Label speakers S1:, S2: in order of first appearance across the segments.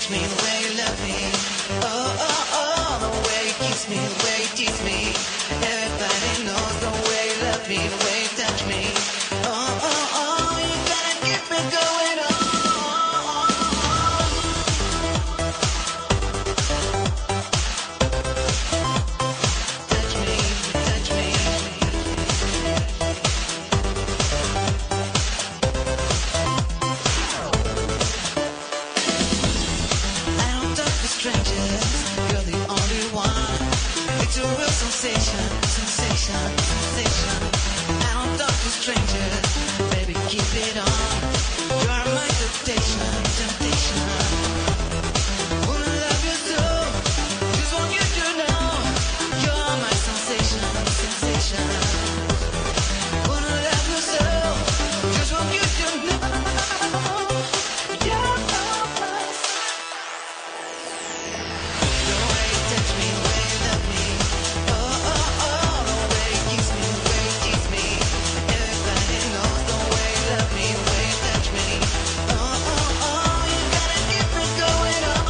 S1: touch me, the way you love me. Oh, oh, oh, the way you kiss me, the way you tease me. Everybody knows the way you love me, the way you touch me. Oh, oh, oh, you gotta keep me going on. Touch me, touch me. I don't talk to strangers, you're the only one. It's a real sensation, sensation, sensation. I don't talk to strangers, baby, keep it on. You're my temptation, temptation. Wanna love you so, just want you to know. You're my sensation, sensation. Wanna love you so, just want you to know. You're my the way you touch me, the way you love me. Oh, oh, oh, the way you kiss me, the way you tease me. Everybody knows the way you love me, the way you touch me. Oh, oh, oh, you gotta keep it going on.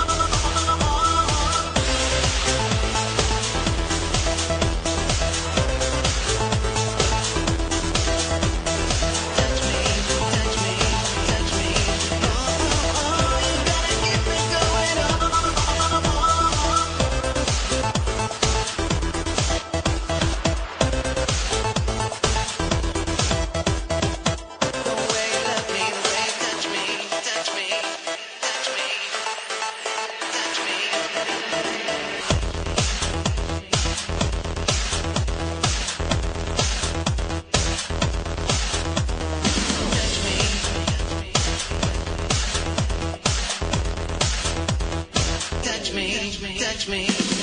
S1: Touch me, touch me, touch me. Oh, oh, oh, you gotta keep it going on. The way you love me, the way you touch me, touch me, touch me, touch me. Touch me, touch me.